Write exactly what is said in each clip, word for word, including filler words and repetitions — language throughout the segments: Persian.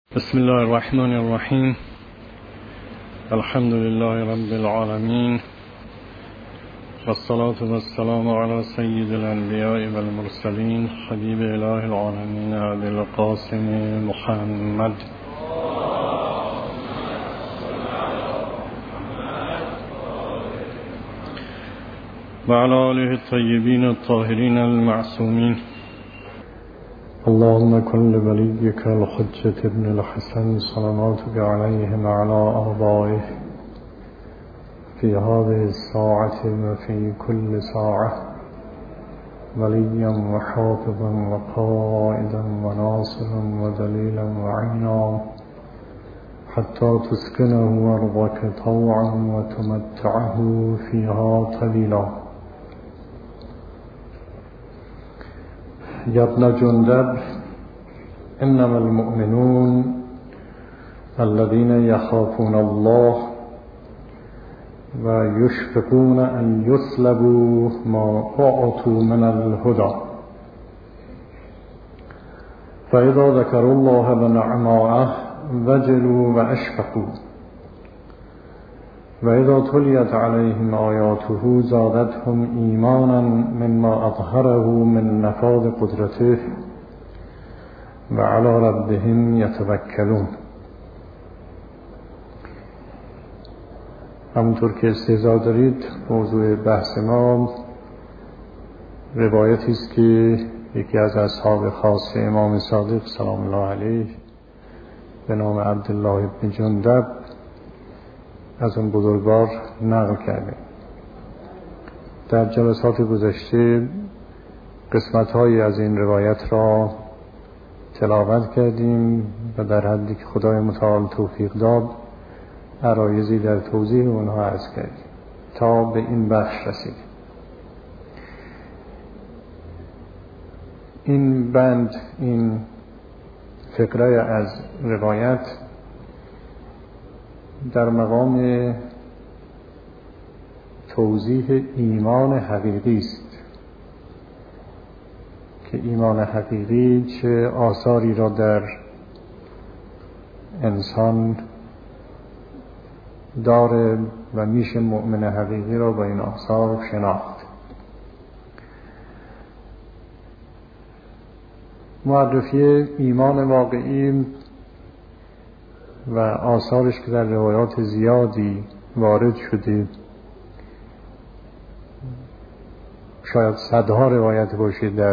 بسم الله الرحمن الرحیم. الحمد لله رب العالمین والصلاة والسلام على سید الانبیاء والمرسلین حبیب اله العالمین ابی القاسم محمد و علی آله الطیبین الطاهرین المعصومین. اللهم كن لوليك الحجة ابن الحسن صلواتك عليهم وعلى آبائه في هذه الساعة وفي كل ساعة وليا وحافظا وقائدا وناصرا ودليلا وعينا حتى تسكنه أرضك طوعا وتمتعه فيها طويلا. يا ابن جندب إنما المؤمنون الذين يخافون الله ويشفقون أن يسلبوا ما أعطوا من الهدى فإذا ذكروا الله ونعمائه وجلوا وأشفقوا وإذا تليت عليهم آياته زادتهم إيمانا مما أظهره من نفاذ قدرته وعلى ربهم يتوكلون. همونطور که استحضار دارید موضوع بحث ما روایتی است که یکی از اصحاب خاص امام صادق سلام الله علیه به نام عبدالله بن جندب از اون بزرگوار نقل کرده. در جلسات گذشته قسمت‌هایی از این روایت را تلاوت کردیم و در حدی که خدای متعال توفیق داد عرایضی در توضیح اونها عرض کردیم تا به این بخش رسیدیم. این بند، این فقره از روایت در مقام توضیح ایمان حقیقی است که ایمان حقیقی چه آثاری را در انسان داره و میشه مؤمن حقیقی را با این آثار شناخت. معرفی ایمان واقعی و آثارش که در روایات زیادی وارد شده، شاید صدها روایت باشه در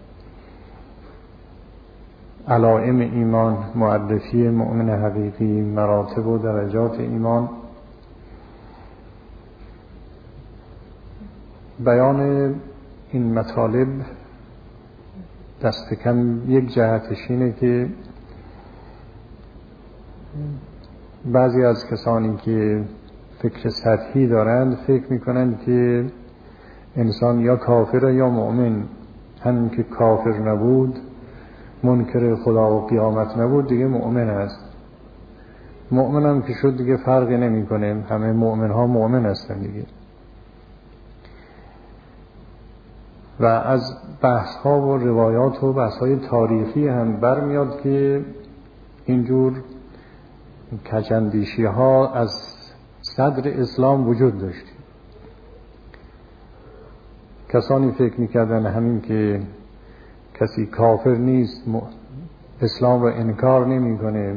علائم ایمان، معرفی مؤمن حقیقی، مراتب و درجات ایمان، بیان این مطالب دست کم یک جهتش اینه که بعضی از کسانی که فکر سطحی دارند فکر میکنند که انسان یا کافر یا مؤمن. همین که کافر نبود، منکر خدا و قیامت نبود، دیگه مؤمن است. مؤمن هم که شد دیگه فرقی نمیکنه، همه مؤمن ها مؤمن هستن دیگه. و از بحث ها و روایات و بحث های تاریخی هم برمیاد که اینجور کجندیشی ها از صدر اسلام وجود داشت. کسانی فکر میکردن همین که کسی کافر نیست، اسلام را انکار نمیکنه،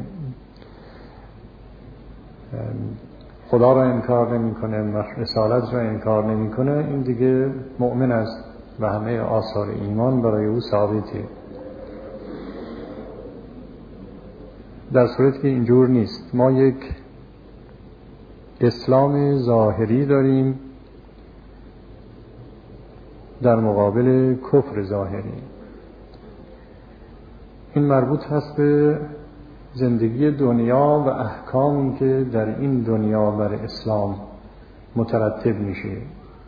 خدا را انکار نمیکنه، رسالت را انکار نمیکنه، این دیگه مؤمن است و همه آثار ایمان برای او ثابته. در صورتی که اینجور نیست. ما یک اسلام ظاهری داریم در مقابل کفر ظاهری. این مربوط هست به زندگی دنیا و احکامی که در این دنیا بر اسلام مترتب میشه.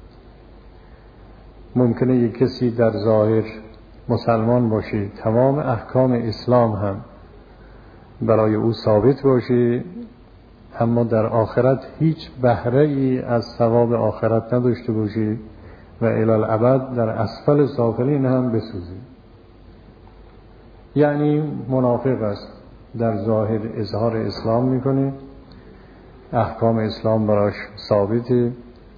ممکنه یک کسی در ظاهر مسلمان باشه، تمام احکام اسلام هم برای او ثابت باشه، اما در آخرت هیچ بهره ای از ثواب آخرت نداشته باشه و الی الابد در اسفل سافلین هم بسوزه. یعنی منافق است، در ظاهر اظهار اسلام میکنه، احکام اسلام براش ثابته،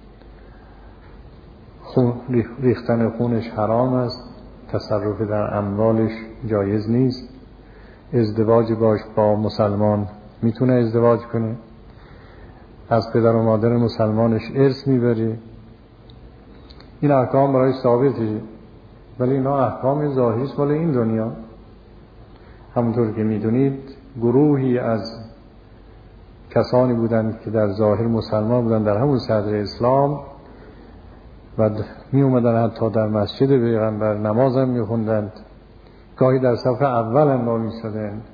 خون ریختن خونش حرام است، تصرف در اموالش جایز نیست، ازدواج باش با مسلمان میتونه ازدواج کنه، از پدر و مادر مسلمانش ارث میبره. این احکام برای ثابته، ولی اینا احکام ظاهری است مال این دنیا. همونطور که میدونید گروهی از کسانی بودند که در ظاهر مسلمان بودند در همون صدر اسلام و می اومدن حتی در مسجد پیغمبر نماز هم می خوندند، گاهی در صف اول هم با می شدند،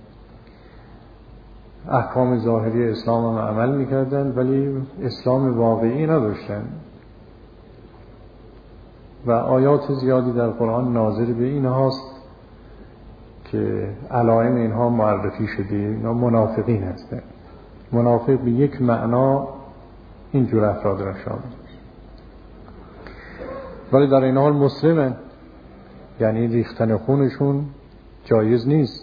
احکام ظاهری اسلام هم عمل می کردند، ولی اسلام واقعی نداشتند و آیات زیادی در قرآن ناظر به این هاست که علائم اینها معرفی شده. اینا منافقین هستند. منافق به یک معنا اینجور افراد را شامل، ولی در این حال مسلمن، یعنی ریختن خونشون جایز نیست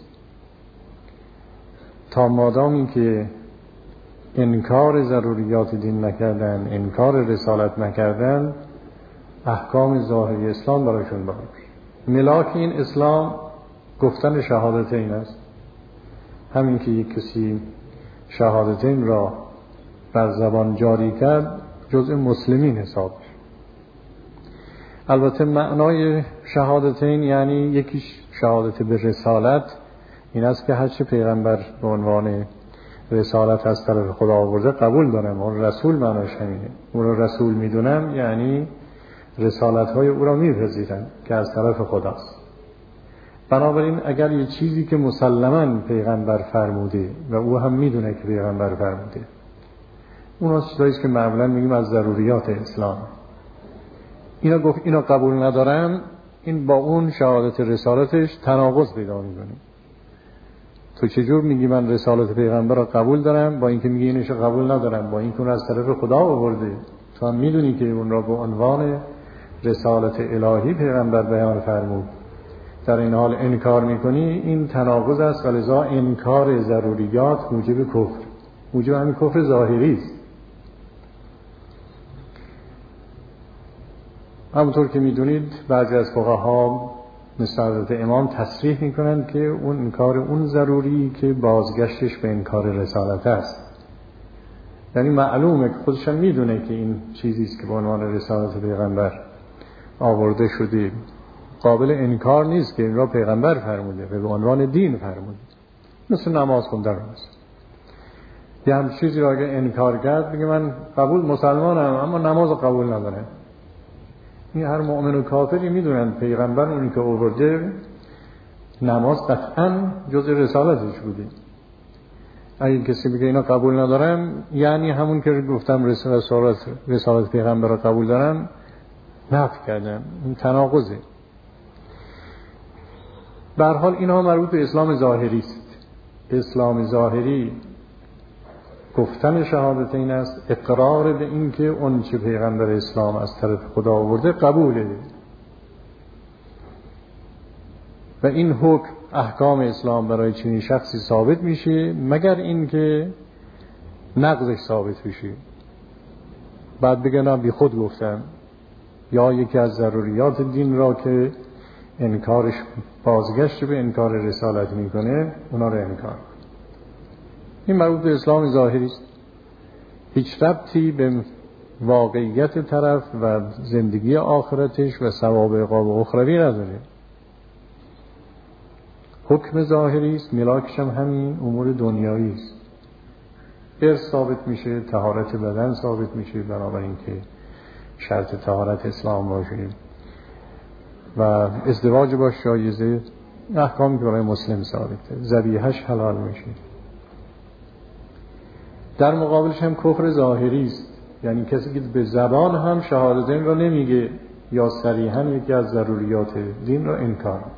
تا مادامی که انکار ضروریات دین نکردن، انکار رسالت نکردن، احکام ظاهری اسلام براشون باشه. ملاک این اسلام گفتن شهادتین است. همین که یک کسی شهادتین را بر زبان جاری کرد جزء مسلمین حساب شد. البته معنای شهادتین یعنی یکیش شهادت به رسالت، این است که هرچه پیغمبر به عنوان رسالت از طرف خدا آورده قبول دارم، اون رسول معناش همینه. اون رو رسول میدونم یعنی رسالت های او را میپذیرم که از طرف خداست. بنابراین اگر یه چیزی که مسلماً پیغمبر فرموده و او هم میدونه که پیغمبر فرموده، اون چیزاییست که معمولاً میگیم از ضروریات اسلام، اینا گفت اینا قبول ندارم، این با اون شهادت رسالتش تناقض پیدا میکنه. تو چجور میگی من رسالت پیغمبر را قبول دارم با اینکه میگی اینش قبول ندارم، با اینکه اون از طرف خدا آورده، تو هم میدونی که اون را به عنوان رسالت الهی پیغمبر بیان فرمود، در این حال انکار میکنی، این تناقض است. ولذا انکار ضروریات موجب کفر، موجب همین کفر ظاهری است. همونطور که میدونید بعضی از فقها مثل حضرت امام تصریح میکنند که اون انکار اون ضروری که بازگشتش به انکار رسالت است، یعنی معلومه که خودش هم میدونه که این چیزیست که به عنوان رسالت پیغمبر آورده شده قابل انکار نیست، که این را پیغمبر فرموده به عنوان دین فرموده، مثل نماز خوندن است. یه هم چیزی را اگه انکار کرد بگه من قبول مسلمانم اما نماز قبول ندارم، این هر مؤمن و کافری میدونن پیغمبر اونی که آورده نماز قطعا جز رسالتش بوده. اگه کسی بگه اینا قبول ندارم، یعنی همون که گفتم رسالت رسالت پیغمبر را قبول دارم نفی کردم، این تناقضه. به هر حال اینها مربوط به اسلام ظاهری است. اسلام ظاهری گفتن شهادتین است، اقرار به این که اون چه پیغمبر اسلام از طرف خدا آورده قبوله و این حکم احکام اسلام برای چنین شخصی ثابت میشه مگر این که نقضش ثابت بشه، بعد بگن بی خود گفتم، یا یکی از ضروریات دین را که انکارش بازگشت به انکار رسالت میکنه اونا رو انکار. این مربوط به اسلام ظاهری است، هیچ ربطی به واقعیت طرف و زندگی آخرتش و ثواب عقاب اخروی نداره. حکم ظاهری است، ملاکش هم همین امور دنیایی است. ارث ثابت میشه، طهارت بدن ثابت میشه، بنابراین که شرط طهارت اسلام باشه و ازدواج باش جایزه، احکامی که برای مسلم ثابته، ذبیحه‌اش حلال میشه. در مقابلش هم کفر ظاهری است، یعنی کسی که به زبان هم شهادتین را نمیگه یا صریحاً یکی از ضروریات دین را انکار میکنه.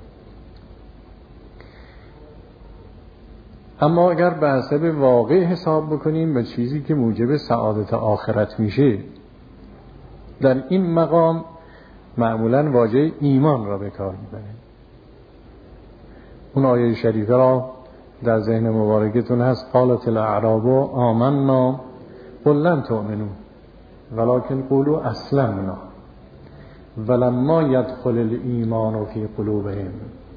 اما اگر به حسب واقع حساب بکنیم و چیزی که موجب سعادت آخرت میشه، در این مقام معمولاً واژه ایمان را به کار میبریم. اون آیه شریفه را در ذهن مبارکتون هست قالت الاعراب آمنا قل لم تؤمنوا ولكن قولوا اسلمنا ولما يدخل الایمان فی قلوبهم.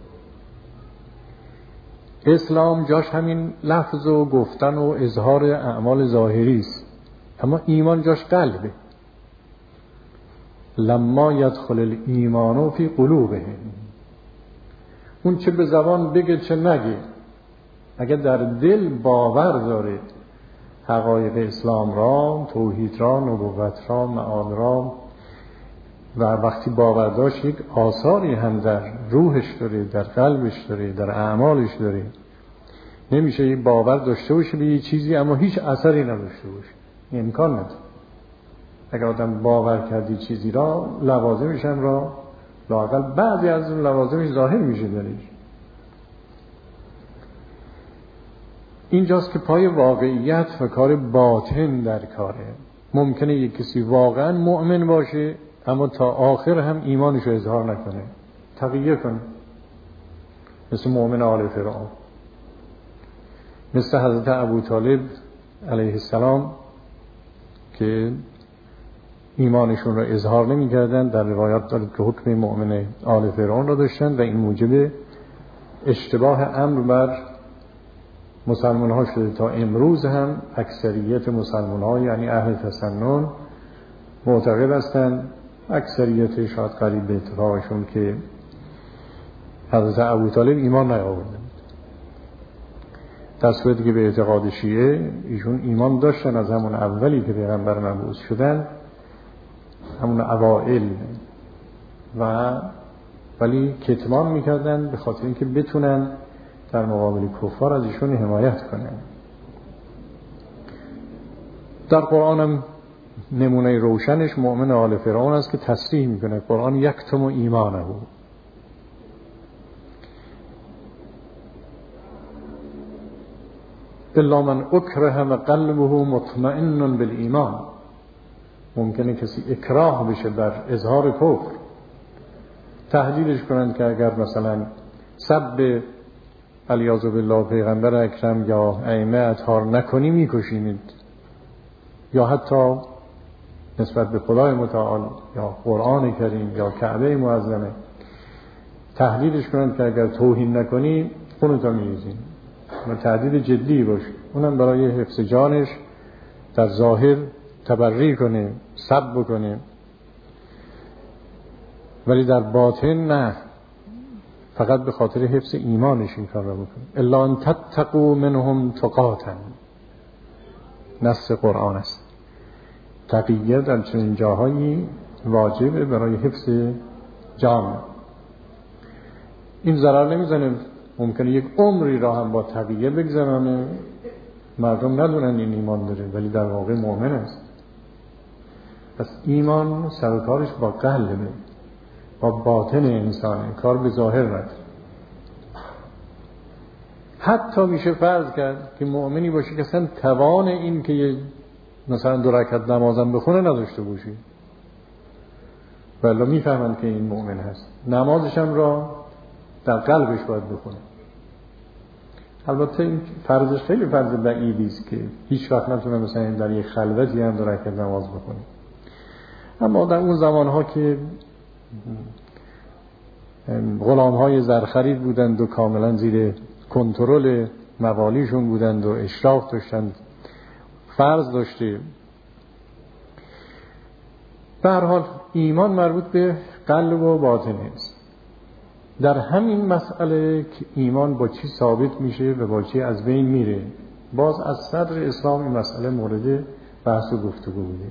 اسلام جاش همین لفظ و گفتن و اظهار اعمال ظاهری است، اما ایمان جاش قلبه. لما يدخل الایمان فی قلوبهم، اون چه به زبان بگه چه نگه، اگر در دل باور داره حقایق اسلام را، توحید را، نبوت را، معاد را، و وقتی باور داشت یک آثاری هم در روحش داره، در قلبش داره، در اعمالش داره. نمیشه یک باور داشته باشه به یه چیزی اما هیچ اثری نداشته باشه، امکان نداره. اگر آدم باور کردی چیزی را، لوازمش هم را لااقل بعضی از اون لوازمش ظاهر میشه درش. اینجاست که پای واقعیت و کار باطن در کاره. ممکنه یک کسی واقعا مؤمن باشه اما تا آخر هم ایمانش رو اظهار نکنه، تقیه کنه، مثل مؤمن آل فرعون، مثل حضرت ابوطالب علیه السلام که ایمانشون رو اظهار نمی کردن. در روایات دارد که حکم مؤمن آل فرعون رو داشتن و این موجب اشتباه امر بر مسلمان ها شده. تا امروز هم اکثریت مسلمان ها یعنی اهل تسنن معتقد هستند، اکثریت شاید قریب به اتفاقشون، که حضرت ابوطالب ایمان نیاوردن، در صورتی که به اعتقاد شیعه ایشون ایمان داشتن از همون اولی که پیغمبر مبعوث شدن، همون اوائل، و ولی کتمان میکردن به خاطر اینکه بتونن در مقابل کفار از ایشون حمایت کنن. در قرآن هم نمونه روشنش مؤمن آل فرعون است که تصریح میکنه قرآن یکتم ایمانه الا من اکره و قلبه مطمئن بالایمان. ممکنه کسی اکراه بشه بر اظهار کفر، تهدیدش کنند که اگر مثلا سب علیاذ بالله پیغمبر اکرم یا ائمه اطهار نکنی میکشیمید، یا حتی نسبت به خدای متعال یا قرآن کریم یا کعبه معظمه تهدیدش کنند که اگر توهین نکنی خونتو میریزیم، و تهدید جدی باشه. اونم برای حفظ جانش در ظاهر تبری کنه، سب بکنه، ولی در باطن نه، فقط به خاطر حفظ ایمانش این کار را بکنه. الا ان تتقوا منهم تقاتا، نص قرآن است. تقیه در چنین جاهایی واجبه برای حفظ جان. این ضرر نمیزنه، ممکنه یک عمری را هم با تقیه بگذرانه، مردم ندونن این ایمان داره ولی در واقع مؤمن است. پس ایمان سرکارش با قلبه، با باطن انسانه، کار به ظاهر نداره. حتی میشه فرض کرد که مؤمنی باشه که اصلا توان این که مثلا دو رکعت نمازم بخونه نداشته باشه، ولی میفهمند که این مؤمن هست، نمازش هم را در قلبش باید بخونه. البته این فرضش خیلی فرض بعیدی است که هیچ وقت نتونه مثلا در یک خلوتی هم دو رکعت نماز بخونه. اما در اون زمانها که غلام‌های زرخرید بودند و کاملا زیر کنترل موالیشون بودند و اشراف داشتند، فرض داشته. به هر حال ایمان مربوط به قلب و باطن است. در همین مسئله که ایمان با چی ثابت میشه و با چی از بین میره، باز از صدر اسلام این مسئله مورد بحث و گفتگو بوده.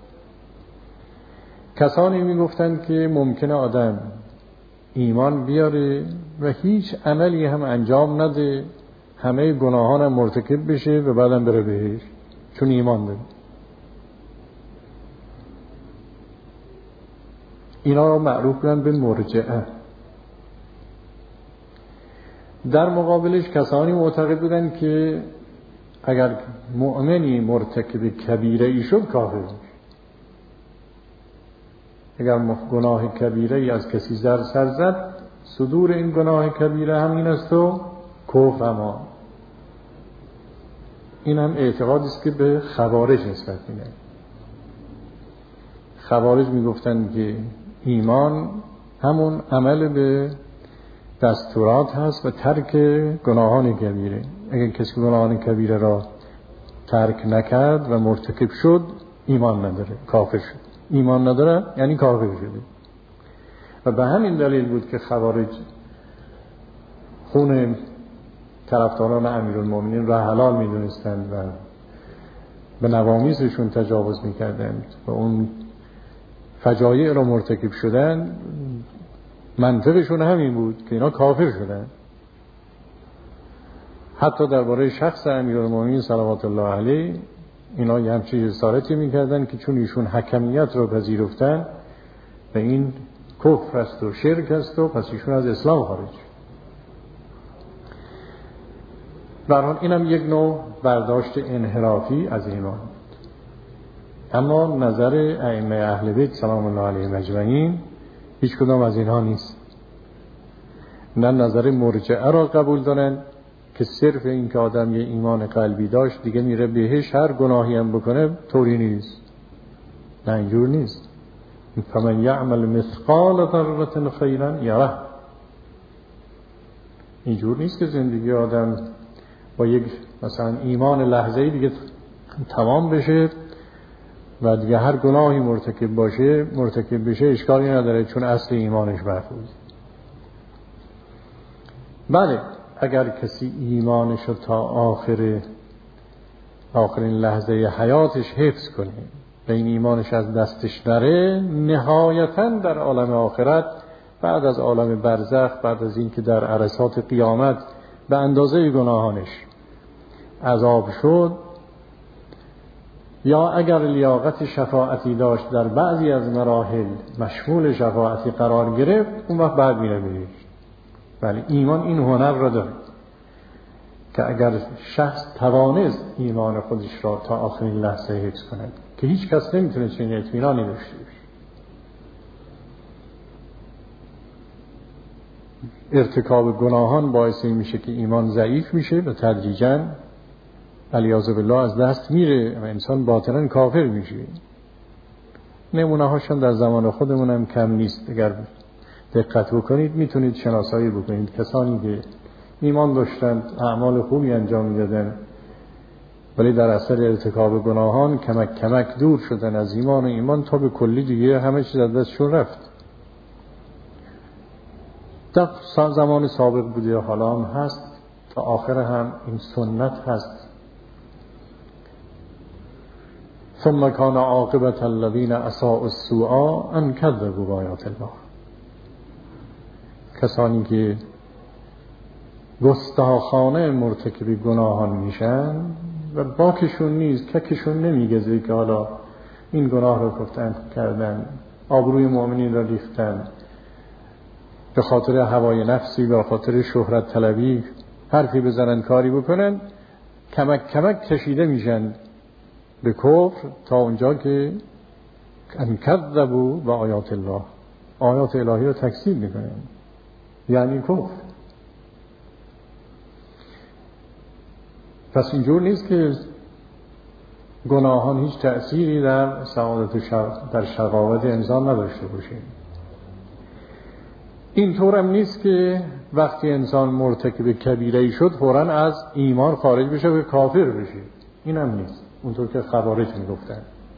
کسانی میگفتند که ممکنه آدم ایمان بیاره و هیچ عملی هم انجام نده، همه گناهان هم مرتکب بشه و بعدم بره بهش چون ایمان داره. اینا رو معروف کردن به مرجئه. در مقابلش کسانی معتقد بودن که اگر مؤمنی مرتکب کبیره ای شد کافر میشه. اگر گناه کبیره ای از کسی زر سر زد، صدور این گناه کبیره همین است و کفر. اما این هم اعتقادی است که به خوارج نسبت میدن. خوارج میگفتن که ایمان همون عمل به دستورات هست و ترک گناهان کبیره. اگر کسی گناهان کبیره را ترک نکرد و مرتکب شد ایمان نداره، کافر شد. ایمان نداره یعنی کافر شده. و به همین دلیل بود که خوارج خون طرفداران امیرالمومنین را حلال می‌دونستند و به نوامیسشون تجاوز می‌کردند و اون فجایع را مرتکب شدن. منطقشون همین بود که اینا کافر شدن. حتی درباره شخص امیرالمومنین صلوات الله علیه اینا یه همچین جسارتی می‌کردن که چون ایشون حکمیت را پذیرفتن و این کفر است و شرک است و پس ایشون از اسلام خارج. برحال اینم یک نوع برداشت انحرافی از ایمان. اما نظر ائمه اهل بیت سلام الله علیهم اجمعین هیچ کدام از اینها نیست. نه نظر مرجئه را قبول دارن که صرف این که آدم یه ایمان قلبی داشت دیگه میره بهش هر گناهی هم بکنه طوری نیست. نه اینجور نیست. فمن یعمل مثقال ذره خیرا یره. اینجور نیست که زندگی آدم با یک مثلا ایمان لحظه‌ای دیگه تمام بشه و دیگه هر گناهی مرتکب باشه مرتکب بشه اشکالی نداره چون اصل ایمانش محفوظ. بله اگر کسی ایمانش رو تا آخر آخرین لحظه حیاتش حفظ کنه و این ایمانش از دستش نره، نهایتاً در عالم آخرت بعد از عالم برزخ، بعد از این که در عرصات قیامت به اندازه گناهانش عذاب شد، یا اگر لیاقت شفاعتی داشت در بعضی از مراحل مشمول شفاعتی قرار گرفت، اون وقت بعد میره بهش. ولی ایمان این هنر را داره که اگر شخص توانست ایمان خودش را تا آخرین لحظه حفظ کند که هیچ کس نمیتونه چنین اطمینانی داشته باشه. ارتکاب گناهان باعث این میشه که ایمان ضعیف میشه و تدریجاً علیاذ بالله از دست میره و انسان باطناً کافر میشه. نمونه هاشون در زمان خودمون هم کم نیست. اگر دقت بکنید میتونید شناسایی بکنید کسانی که ایمان داشتند، اعمال خوبی انجام میدادن ولی در اثر ارتکاب گناهان کمک کمک دور شدن از ایمان و ایمان تا به کلی دیگه همه چیز از دستشون رفت. در زمان سابق بوده، حالا هم هست، تا آخر هم این سنت هست. ثم کان عاقبت الذین اساءوا السوء ان کذبوا بآیات الله. کسانی که گستاخانه مرتکب گناهان میشن و باکشون نیست، ککشون نمیگذه که حالا این گناه رو گفتن کردن، آبروی مؤمنین رو ریختن، به خاطر هوای نفسی، به خاطر شهرت طلبی حرفی بزنن، کاری بکنن، کمک کمک کشیده میشن به کفر تا اونجا که ان کذبوا بآیات الله، آیات الهی رو تکذیب میکنن، یعنی کفر. پس اینجور نیست که گناهان هیچ تأثیری در سعادت و شق... در شقاوت انسان نداشته باشه. اینطور هم نیست که وقتی انسان مرتکب کبیره‌ای شد فوراً از ایمان خارج بشه و کافر بشه. این هم نیست اونطور که خوارج میگفتن.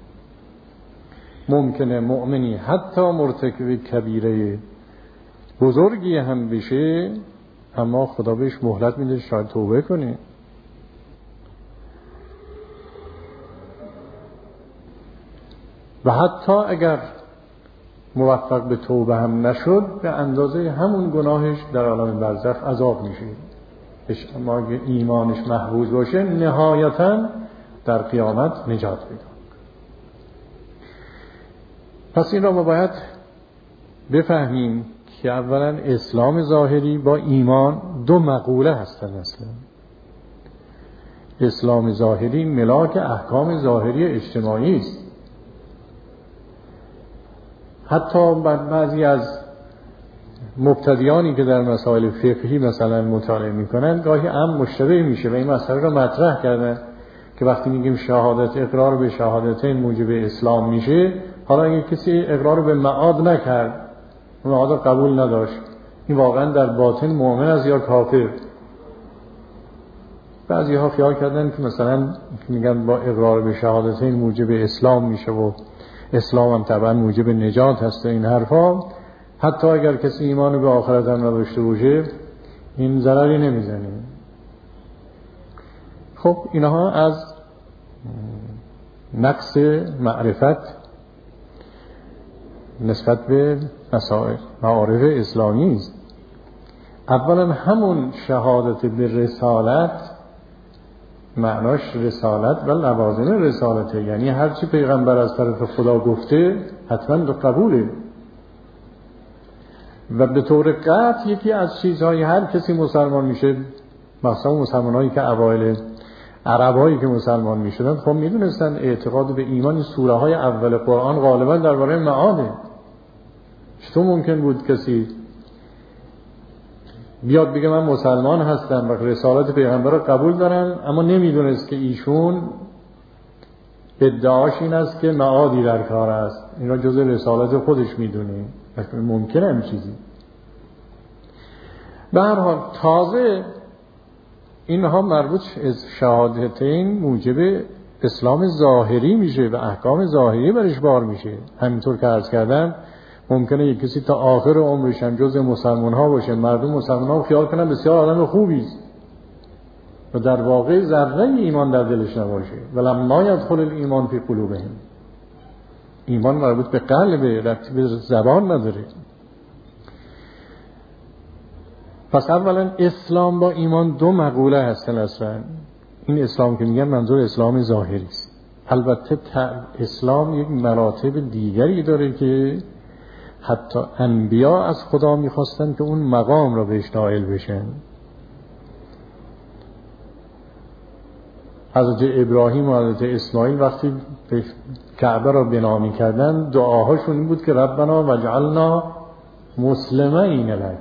ممکنه مؤمنی حتی مرتکب کبیره بزرگی هم بشه اما خدا بهش مهلت میده شاید توبه کنه. و حتی اگر موفق به توبه هم نشد به اندازه همون گناهش در عالم برزخ عذاب میشه. اما اگه ایمانش محفوظ باشه نهایتاً در قیامت نجات پیدا. پس این را ما باید بفهمیم که اولا اسلام ظاهری با ایمان دو مقوله هستند. اصلا اسلام ظاهری ملاک احکام ظاهری اجتماعی است. حتی بعضی از مبتدیانی که در مسائل فقهی مثلا مطالعه میکنن گاهی هم مشتبه میشه و این مسئله را مطرح کردن که وقتی میگیم شهادت، اقرار به شهادتین موجب اسلام میشه، حالا اگه کسی اقرار به معاد نکرد، معاد قبول نداشت، این واقعا در باطن مؤمن است یا کافر؟ بعضی ها خیال کردن که مثلا میگن با اقرار به شهادتین موجب اسلام میشه و اسلام هم طبعا موجب نجات هست. این حرفا حتی اگر کسی ایمان به آخرت هم نداشته باشه این ضرری نمیزنه. خب اینها از نقص معرفت نسبت به مسائل معارف اسلامی است. اولا همون شهادت به رسالت معناش رسالت و لوازم رسالته، یعنی هرچی پیغمبر از طرف خدا گفته حتما به قبوله و به طور قطع یکی از چیزهای هر کسی مسلمان میشه، مثلا مسلمانایی که اوایل عربایی که مسلمان میشدن خب میدونستن اعتقاد به ایمان سوره های اول قرآن غالبا درباره معاده. چطور ممکن بود کسی بیاد بگه من مسلمان هستم و رسالت پیغمبر رو قبول دارم اما نمیدونست که ایشون ادعاش این است که معادی در کار است، این را جز رسالت خودش میدونه؟ ممکنه همین چیزی؟ به هر حال تازه اینها مربوط از شهادتین موجب اسلام ظاهری میشه و احکام ظاهری برش بار میشه. همینطور که عرض کردم ممکنه یک کسی تا آخر عمرش هم جز مسلمان ها باشه، مردم مسلمان ها خیال کنن بسیار آدم خوبی است و در واقع ذره ایمان در دلش نباشه. ولما یدخل الایمان فی قلوبهم، ایمان مربوط به قلبه، ربطی به زبان نداره. پس اولا اسلام با ایمان دو مقوله هستن اصلا. این اسلام که میگن منظور اسلام ظاهری است. البته اسلام یک مراتب دیگری داره که حتی انبیا از خدا میخواستن که اون مقام را بهش نائل بشن. حضرت ابراهیم و حضرت اسماعیل وقتی کعبه را بنا می‌کردن دعاهاشون این بود که ربنا وجعلنا مسلمین لک،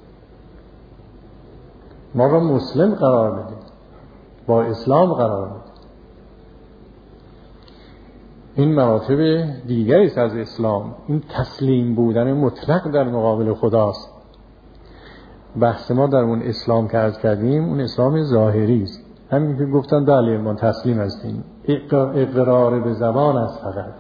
ما را مسلم قرار بده، با اسلام قرار بده. این مراتب دیگری است از اسلام. این تسلیم بودن مطلق در مقابل خداست. بحث ما در اون اسلام که عرض کردیم اون اسلام ظاهری است، همین که گفتن بله ما تسلیم هستیم، اقرار به زبان است فقط.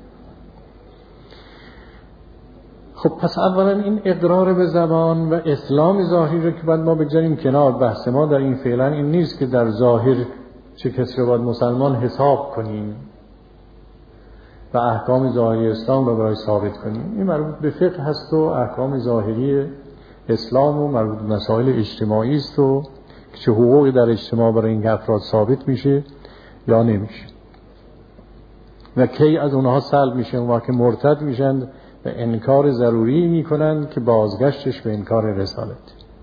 خب پس اولا این اقرار به زبان و اسلام ظاهری رو که باید ما بگذاریم کنار. بحث ما در این فعلا این نیست که در ظاهر چه کسی رو باید مسلمان حساب کنیم و احکام ظاهری اسلام رو برای ثابت کنیم. این مربوط به فقه هست و احکام ظاهری اسلام و مربوط به مسائل اجتماعی است و چه حقوقی در اجتماع برای این افراد ثابت میشه یا نمیشه و کی از اونها سلب میشه و که مرتد میشن و انکار ضروری میکنن که بازگشتش به انکار رسالت.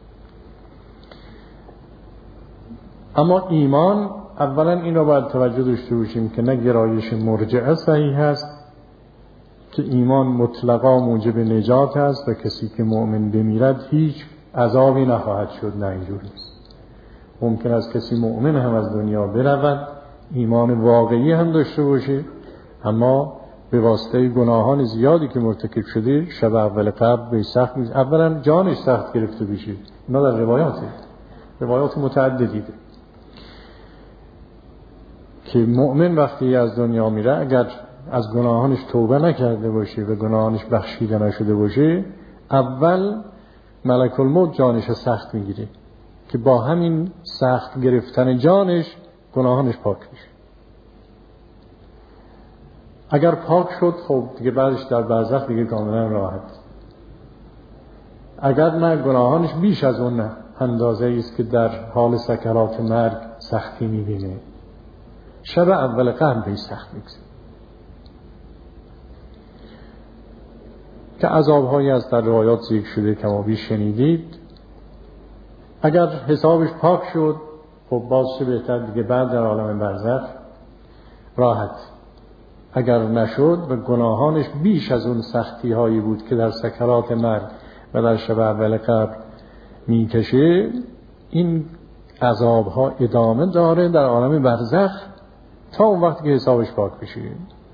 اما ایمان اولا این رو باید توجه داشته باشیم که نه گرایش مرجعه صحیح هست که ایمان مطلقا موجب نجات است و کسی که مؤمن بمیرد هیچ عذابی نخواهد شد. نه، اینجوری نیست. ممکن است کسی مؤمن هم از دنیا برود، ایمان واقعی هم داشته باشه، اما به واسطه گناهان زیادی که مرتکب شده شب اول قبر به سخت میشه. اولا جانش سخت گرفته بشه. اینا در روایاته روایات متعددی ده که مؤمن وقتی از دنیا میره اگر از گناهانش توبه نکرده باشه و گناهانش بخشیده نشده باشه، اول ملک الموت جانش سخت میگیره که با همین سخت گرفتن جانش گناهانش پاک میشه. اگر پاک شد خب دیگه بعدش در برزخ دیگه کاملا راحت. اگر نه گناهانش بیش از اون اندازه است که در حال سکرات مرگ سختی میبینه. شب اول قبر به سخت میگذره که عذابهایی از در روایات ذکر شده که ما بیش شنیدید. اگر حسابش پاک شد خب باز چه بهتر دیگه بعد در عالم برزخ راحت. اگر نشد و گناهانش بیش از اون سختی هایی بود که در سکرات مرگ و در شب اول قبر میکشه، این عذاب ها ادامه داره در عالم برزخ تا اون وقتی که حسابش پاک بشه.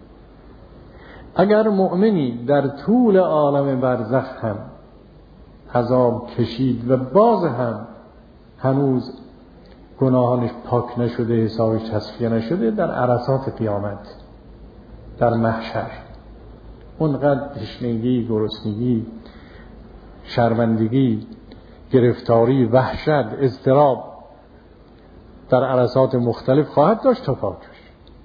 اگر مؤمنی در طول عالم برزخ هم عذاب کشید و باز هم هنوز گناهانش پاک نشده، حسابش تصفیه نشده، در عرصات قیامت، در محشر، اونقدر تشنگی، گرسنگی، شرمندگی، گرفتاری، وحشت، اضطراب در عرصات مختلف خواهد داشت تا پاک بشه.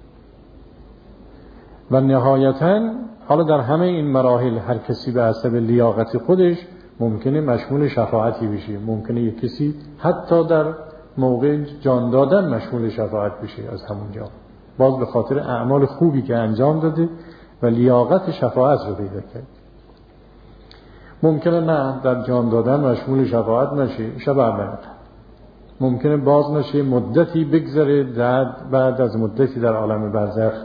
و نهایتاً حالا در همه این مراحل هر کسی به حسب لیاقت خودش ممکنه مشمول شفاعتی بشه، ممکنه یک کسی حتی در موقع جان دادن مشمول شفاعت بشه از همونجا، باز به خاطر اعمال خوبی که انجام داده و لیاقت شفاعت رو پیدا کرد. ممکنه نه در جان دادن مشمول شفاعت نشه، شب عمل ممکنه باز نشه، مدتی بگذره، بعد از مدتی در عالم برزخ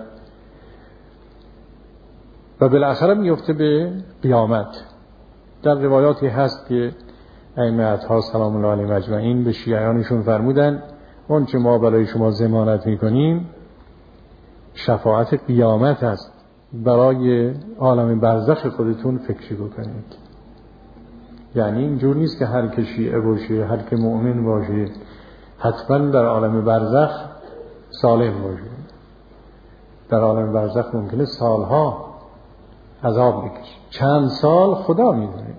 و بالاخره میفته به قیامت. در روایاتی هست که ائمه اطهار سلام الله علیهم اجمعین به شیعیانشون فرمودن اون چه ما برای شما ضمانت میکنیم شفاعت قیامت است، برای عالم برزخ خودتون فکری بکنید. یعنی اینجور نیست که هر که شیعه باشه، هر که مؤمن باشه حتما در عالم برزخ سالم باشه. در عالم برزخ ممکنه سالها عذاب بکشه، چند سال خدا میدونه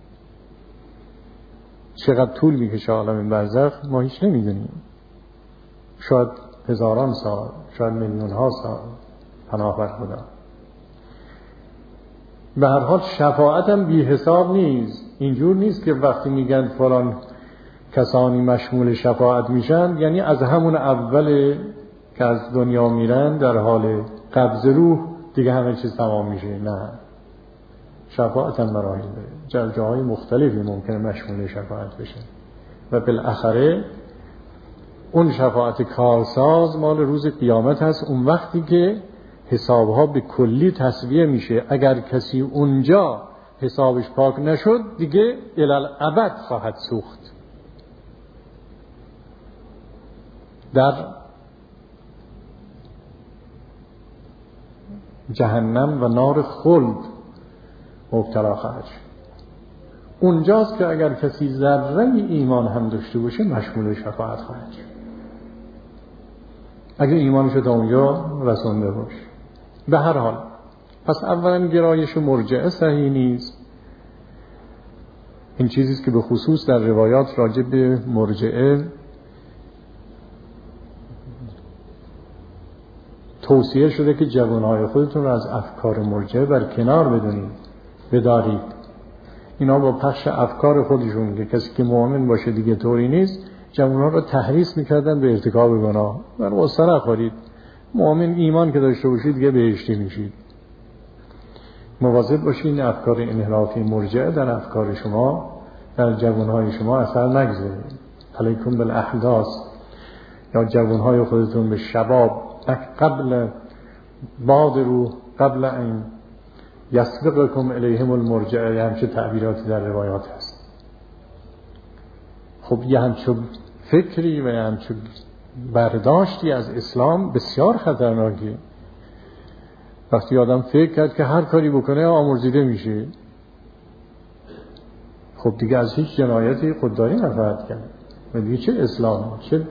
چقدر طول میکشه عالم برزخ، ما هیچ نمیدونیم. شاید هزاران سال، شاید میلیون ها سال، پناه بر خدا. به هر حال شفاعت هم بی حساب نیست. اینجور نیست که وقتی میگن فلان کسانی مشمول شفاعت میشن یعنی از همون اول که از دنیا میرن در حال قبض روح دیگه همه چیز تمام میشه. نه، شفاعت هم مراحل داره، جاهای مختلفی ممکنه مشمول شفاعت بشه و بالاخره اون شفاعت کارساز مال روز قیامت هست، اون وقتی که حسابها به کلی تسویه میشه. اگر کسی اونجا حسابش پاک نشد دیگه الالعبد خواهد سوخت در جهنم و نار خلد مبتلا خواهد شد. اونجاست که اگر کسی ذره ایمان هم داشته باشه مشمول شفاعت خواهد شد، اگر ایمانش تا اونجا رسانده باشه. به هر حال پس اولا گرایش مرجعه صحیح نیست. این چیزیست که به خصوص در روایات راجع به مرجعه توصیه شده که جوانهای خودتون رو از افکار مرجعه بر کنار بدونید، بدارید. اینا با پخش افکار خودشون که کسی که مؤمن باشه دیگه طوری نیست، جوانها رو تحریص میکردن به ارتکاب گناه. در قصه نخورید، مؤمن ایمان که داشته باشید دیگه بهشتی میشید. مواظب باشید این افکار انحرافی مرجعه در افکار شما، در جوانهای شما اثر نگذاره. علیکم بالاحداث، یا جوانهای خودتون به شباب قبل باد روح، قبل این یسبقکم الیهم المرجعه، همچه تعبیراتی در روایات هست. خب یه همچه فکری و همچه برداشتی از اسلام بسیار خطرناکه. وقتی آدم فکر کرد که هر کاری بکنه آمرزیده میشه، خب دیگه از هیچ جنایتی خودداری نخواهد کرد و دیگه چه اسلام، چه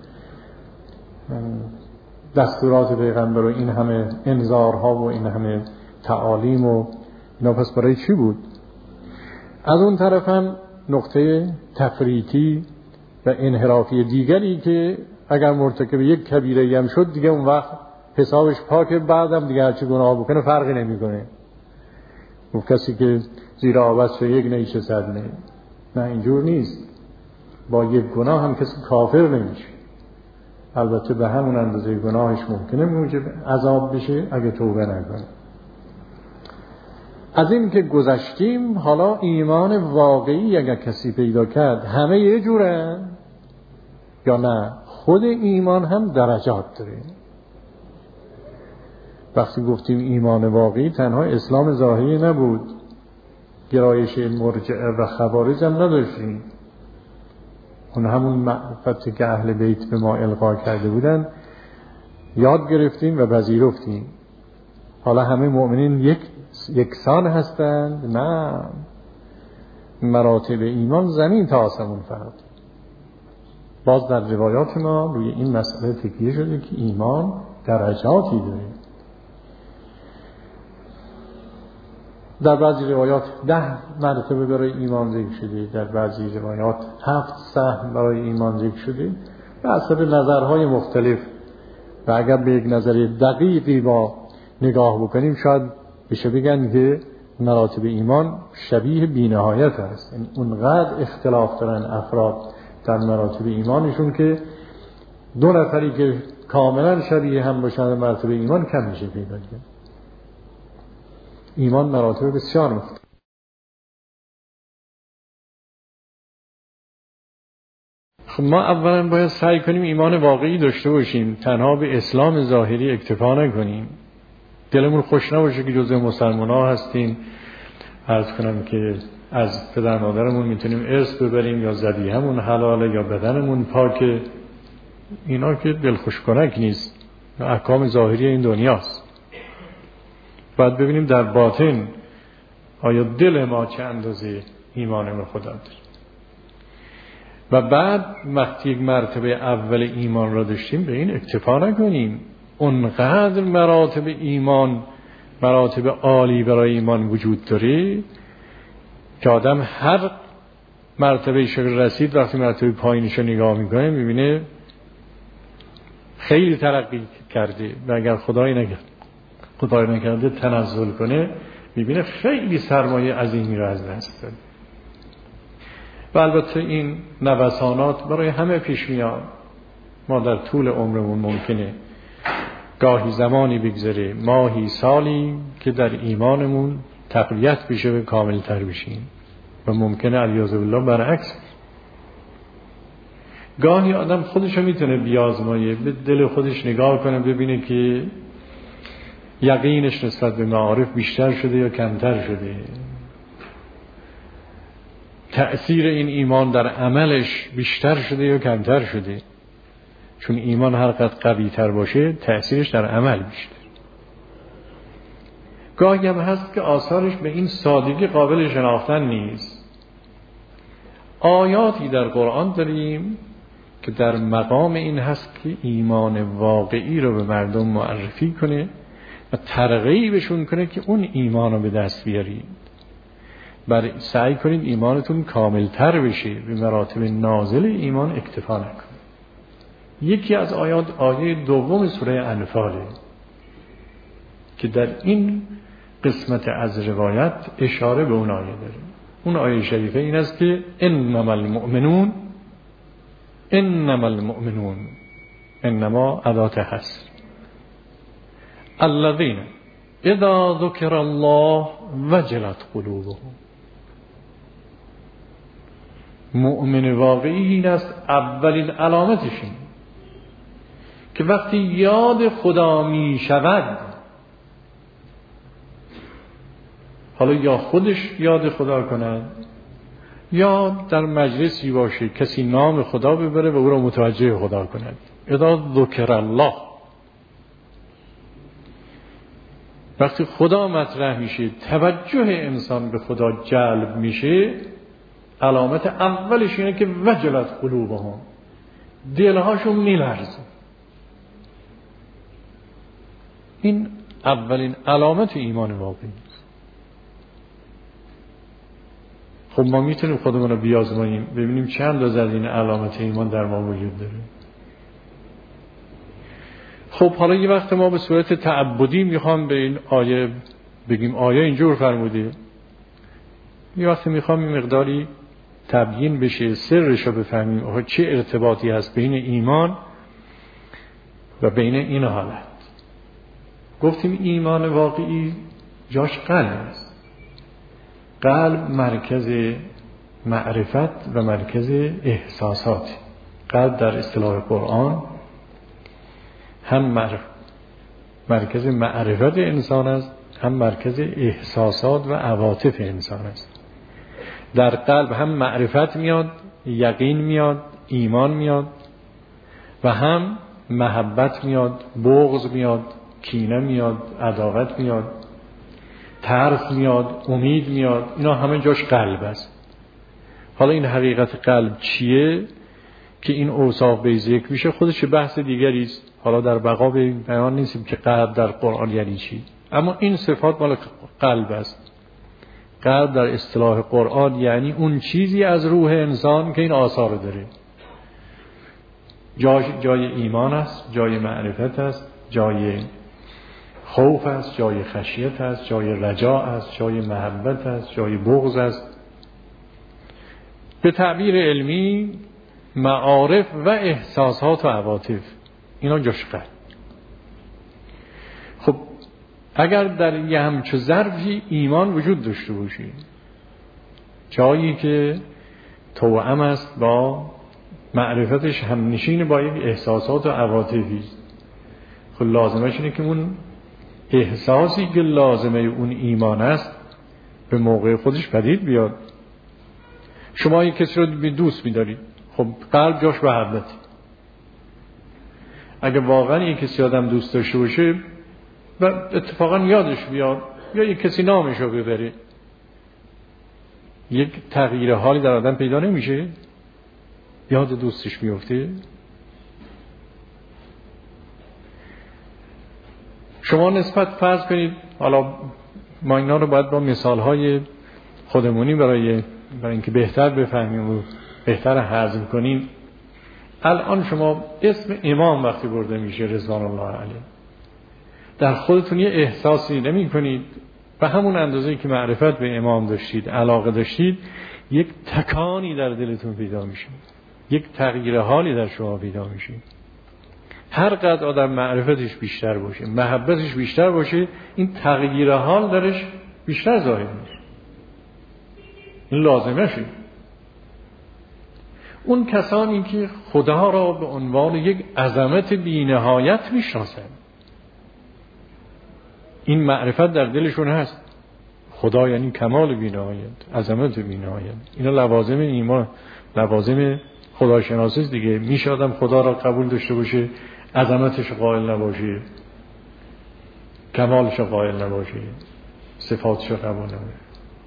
دستورات پیغمبر و این همه انذارها و این همه تعالیم و اینا پس برای چی بود؟ از اون طرف هم نقطه تفریطی و انحرافی دیگری که اگر مرتکب یک کبیره هم شد دیگه اون وقت حسابش پاکه، بعدم دیگه هرچی گناه بکنه فرقی نمیکنه. و کسی که زیر آب شد یک نیشه صد نه. نه اینجور نیست. با یک گناه هم کسی کافر نمیشه، البته به همون اندازه گناهش ممکنه موجب عذاب بشه اگه توبه نکنه. از این که گذشتیم، حالا ایمان واقعی اگر کسی پیدا کرد همه یه جوره یا نه؟ خود ایمان هم درجات داره. وقتی گفتیم ایمان واقعی تنها اسلام ظاهری نبود، گرایش مرجعه و خوارج هم نداشتیم. اون همون معرفتی که اهل بیت به ما القا کرده بودن یاد گرفتیم و پذیرفتیم. حالا همه مؤمنین یک یکسان هستند؟ نه، مراتب ایمان زمین تا آسمون فرق. باز در روایات ما روی این مسئله تکیه شده که ایمان درجاتی داره. در بعضی روایات ده مرتبه برای ایمان ذکر شده، در بعضی روایات هفت سهم برای ایمان ذکر شده، به حسب نظرهای مختلف. و اگر به یک نظر دقیقی با نگاه بکنیم شاید بشه بگن که مراتب ایمان شبیه بی‌نهایت است. یعنی اونقدر اختلاف دارن افراد در مراتب ایمانشون که دو نفری که کاملا شبیه هم باشن مراتب ایمان کم میشه پیدا کرد. ایمان مراتب بسیار مختلف. خب ما اولا باید سعی کنیم ایمان واقعی داشته باشیم، تنها به اسلام ظاهری اکتفا نکنیم. دلمون خوش نباشه که جزء مسلمان ها هستیم، عرض کنم که از پدر مادرمون میتونیم ارث ببریم، یا ذبیحه‌مون حلاله، یا بدنمون پاکه. اینا که دلخوش کنک نیست، احکام ظاهری این دنیاست. باید ببینیم در باطن آیا دل ما چه اندازه ایمان به خدا داره. و بعد وقتی یک مرتبه اول ایمان را داشتیم به این اکتفا نکنیم. اونقدر مراتب ایمان، مراتب عالی برای ایمان وجود داره که آدم هر مرتبه شکل رسید وقتی مرتبه پایینش رو نگاه میکنه میبینه خیلی ترقی کرده، و اگر خدای نکرد خدای نکرده تنزل کنه میبینه خیلی سرمایه عظیمی را از دست داده. و البته این نوسانات برای همه پیش میاد. ما در طول عمرمون ممکنه گاهی زمانی بگذره، ماهی، سالی، که در ایمانمون تقویت بشه و کاملتر بشیم، و ممکنه علیاذ بالله برعکس. گاهی آدم خودشو میتونه بیازمایه، به دل خودش نگاه کنه ببینه که یقینش نسبت به معارف بیشتر شده یا کمتر شده، تأثیر این ایمان در عملش بیشتر شده یا کمتر شده. چون ایمان هر قدر قوی تر باشه تأثیرش در عمل بیشتر. گاهی هم هست که آثارش به این سادگی قابل شناختن نیست. آیاتی در قرآن داریم که در مقام این هست که ایمان واقعی رو به مردم معرفی کنه و ترغیبشون کنه که اون ایمان رو به دست بیارید. برای سعی کنید ایمانتون کاملتر بشه، به مراتب نازل ایمان اکتفا نکنید. یکی از آیات آیه دوم سوره انفاله که در این قسمت از روایت اشاره به اون آیه داره. اون آیه شریفه این است که انما المؤمنون، انما المؤمنون، انما ادات حصر، الذين اذا ذكر الله وجلت قلوبهم. مؤمن واقعی این است، اولین علامتش این که وقتی یاد خدا می شود، حالا یا خودش یاد خدا کند یا در مجلسی باشه کسی نام خدا ببره و او را متوجه خدا کند. اذا ذکر الله، وقتی خدا مطرح میشه، توجه انسان به خدا جلب میشه، علامت اولش اینه که وجلت قلوبهم، دلهاشون میلرزه. این اولین علامت ایمان واقعی است. خب ما میتونیم خودمون رو بیازماییم ببینیم چند از این علامت ایمان در ما وجود داره. خب حالا یه وقت ما به صورت تعبدی میخوام به این آیه بگیم آیه اینجور فرموده، یه وقت میخوام این مقداری تبیین بشه، سرش رو بفهمیم چه ارتباطی هست بین ایمان و بین این حالت. گفتیم ایمان واقعی جاش قلب است. قلب مرکز معرفت و مرکز احساسات. قلب در اصطلاح قرآن هم مرکز معرفت انسان است، هم مرکز احساسات و عواطف انسان است. در قلب هم معرفت میاد، یقین میاد، ایمان میاد، و هم محبت میاد، بغض میاد، کینه میاد، عداوت میاد، ترس میاد، امید میاد. اینا همه جاش قلب است. حالا این حقیقت قلب چیه که این اوصاف به ذکر میشه، خودش بحث دیگری است. حالا در بقا به بیان نیستیم که قلب در قرآن یعنی چی، اما این صفات مال قلب است. قلب در اصطلاح قرآن یعنی اون چیزی از روح انسان که این آثار داره. جای, جای ایمان است، جای معرفت است، جای خوف است، جای خشیت است، جای رجا است، جای محبت است، جای بغض است. به تعبیر علمی معارف و احساسات و عواطف، اینا جاش قلب. خب اگر در یه همچو ظرفی ایمان وجود داشته باشه، جایی که توأم است با معرفتش هم نشین با یک احساسات و عواطفی، خب لازمش اینه که اون احساسی که لازمه اون ایمان است به موقع خودش پدید بیاد. شما یک کسی رو به دوست می‌دارید، خب قلب جاش محبت. اگه واقعا یک کسی آدم دوست داشته باشه و اتفاقا یادش بیاد یا یک کسی نامش رو ببره، یک تغییر حالی در آدم پیدا نمیشه؟ یاد دوستش میفته؟ شما نسبت فرض کنید، حالا ما اینا رو باید با مثالهای خودمونی برای برای اینکه بهتر بفهمیم و بهتر هضم کنیم. الان شما اسم امام وقتی برده میشه رضوان الله علیه، در خودتون یه احساسی نمی کنید و همون اندازه‌ای که معرفت به امام داشتید، علاقه داشتید، یک تکانی در دلتون پیدا میشه، یک تغییر حالی در شما پیدا میشه. هر قدر آدم معرفتش بیشتر باشه، محبتش بیشتر باشه، این تغییر حال درش بیشتر ظاهر میشه. این لازمه شد. اون کسانی که خدا را به عنوان یک عظمت بی‌نهایت میشناسند، این معرفت در دلشون هست. خدا یعنی کمال بی‌نهایت، عظمت بی‌نهایت. اینا لوازم ایمان، لوازم خداشناسی است دیگه. میشه آدم خدا را قبول داشته باشه، عظمتش قائل نباشه، کمالش قائل نباشه، صفاتش قبول نباشه.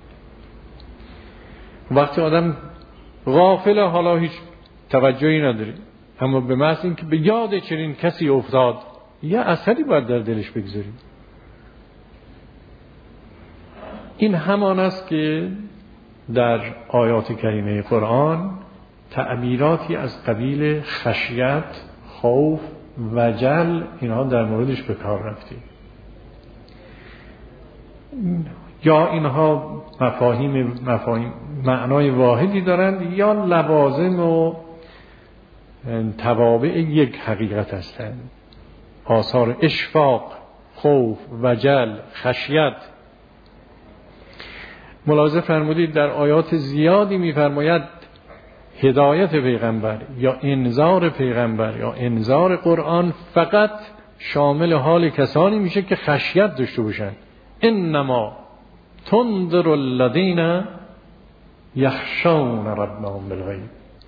وقتی آدم غافل، حالا هیچ توجهی نداره، اما به محض اینکه به یاد چنین کسی افتاد، یه اثری باید در دلش بگذاریم. این همان است که در آیات کریمه قرآن تعبیراتی از قبیل خشیت، خوف، وجل اینها در موردش به کار رفته. یا اینها مفاهیم مفاهیم معنای واحدی دارند یا لوازم و توابع یک حقیقت هستند. آثار اشفاق، خوف، وجل، خشیت. ملاحظه فرمودید در آیات زیادی می‌فرماید هدایت پیغمبر یا انذار پیغمبر یا انذار قرآن فقط شامل حال کسانی میشه که خشیت داشته باشند. انما تنذر الذین یخشون ربهم بالغیب.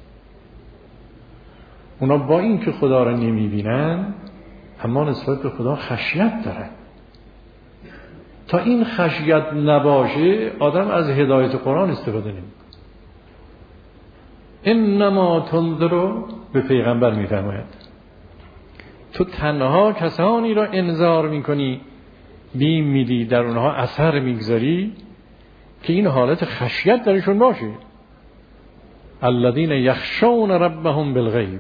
اونا با این که خدا را نمیبینن اما نسبت به خدا خشیت دارن. تا این خشیت نباشه آدم از هدایت قرآن استفاده نمیکنه. انما تنذر به پیغمبر میفرماید تو تنها کسانی را انذار میکنی، بیم میدی، در اونها اثر میگذاری که این حالت خشیت درشون باشه. الذین یخشون ربهم بالغیب.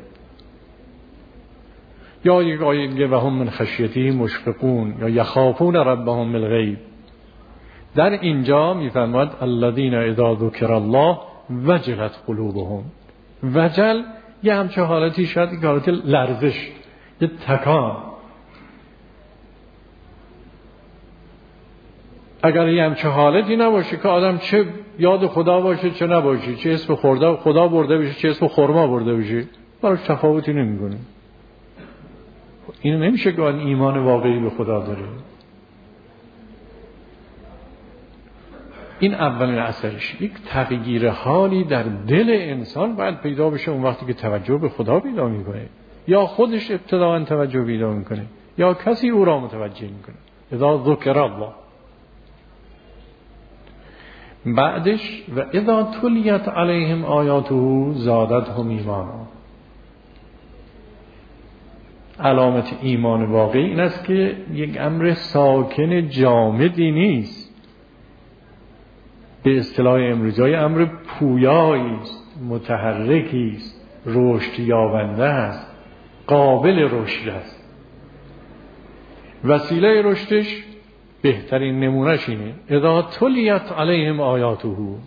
یا یک آیه و هم من خشیته مشفقون یا یخافون ربهم بالغیب. در اینجا میفرماید الذین اذا ذکر الله وجلت قلوبهم. وجل یه همچه حالتی، شاید یک حالت لرزش، یه تکان. اگر یه همچه حالتی نباشه که آدم چه یاد خدا باشه چه نباشه، چه اسم خدا خدا برده بشه چه اسم خرما برده بشه، براش تفاوتی نمیکنه. اینو نمیشه که ایمان واقعی به خدا داره. این اولین اثرش. یک تغییر حالی در دل انسان باید پیدا بشه اون وقتی که توجه به خدا پیدا میکنه. یا خودش ابتداءً توجه پیدا میکنه یا کسی او را متوجه میکنه. اذا ذکر الله. بعدش و اذا تلیت علیهم آیاته زادتهم ایمانا. علامت ایمان واقعی این است که یک امر ساکن جامدی نیست، به اصطلاح امروزی امر پویایی است، متحرکی است، رشد یابنده است، قابل رشد است. وسیله رشدش بهترین نمونهش اینه اذا تلیت علیهم آیاته.